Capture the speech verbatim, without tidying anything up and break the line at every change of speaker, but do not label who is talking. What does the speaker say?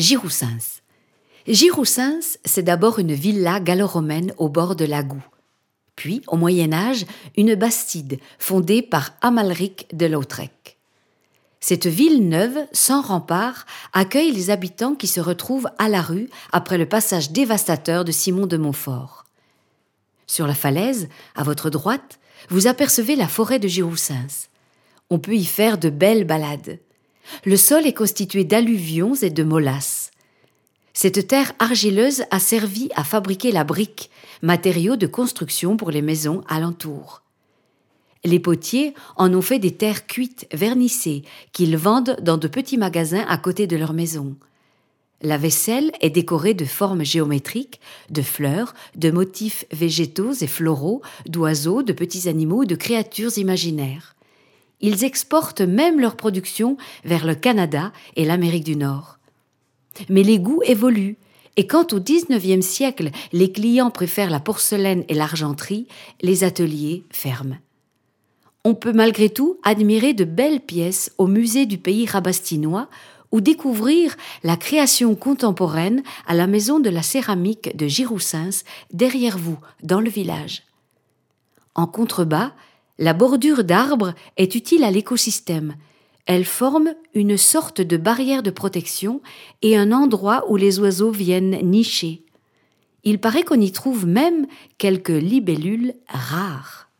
Giroussens. Giroussens, c'est d'abord une villa gallo-romaine au bord de l'Agout. Puis, au Moyen-Âge, une bastide fondée par Amalric de Lautrec. Cette ville neuve, sans rempart, accueille les habitants qui se retrouvent à la rue après le passage dévastateur de Simon de Montfort. Sur la falaise, à votre droite, vous apercevez la forêt de Giroussens. On peut y faire de belles balades. Le sol est constitué d'alluvions et de molasses. Cette terre argileuse a servi à fabriquer la brique, matériau de construction pour les maisons alentour. Les potiers en ont fait des terres cuites, vernissées, qu'ils vendent dans de petits magasins à côté de leur maison. La vaisselle est décorée de formes géométriques, de fleurs, de motifs végétaux et floraux, d'oiseaux, de petits animaux, de créatures imaginaires. Ils exportent même leur production vers le Canada et l'Amérique du Nord. Mais les goûts évoluent, et quand au dix-neuvième siècle, les clients préfèrent la porcelaine et l'argenterie, les ateliers ferment. On peut malgré tout admirer de belles pièces au musée du pays rabastinois ou découvrir la création contemporaine à la maison de la céramique de Giroussens, derrière vous, dans le village. En contrebas, la bordure d'arbres est utile à l'écosystème. Elle forme une sorte de barrière de protection et un endroit où les oiseaux viennent nicher. Il paraît qu'on y trouve même quelques libellules rares.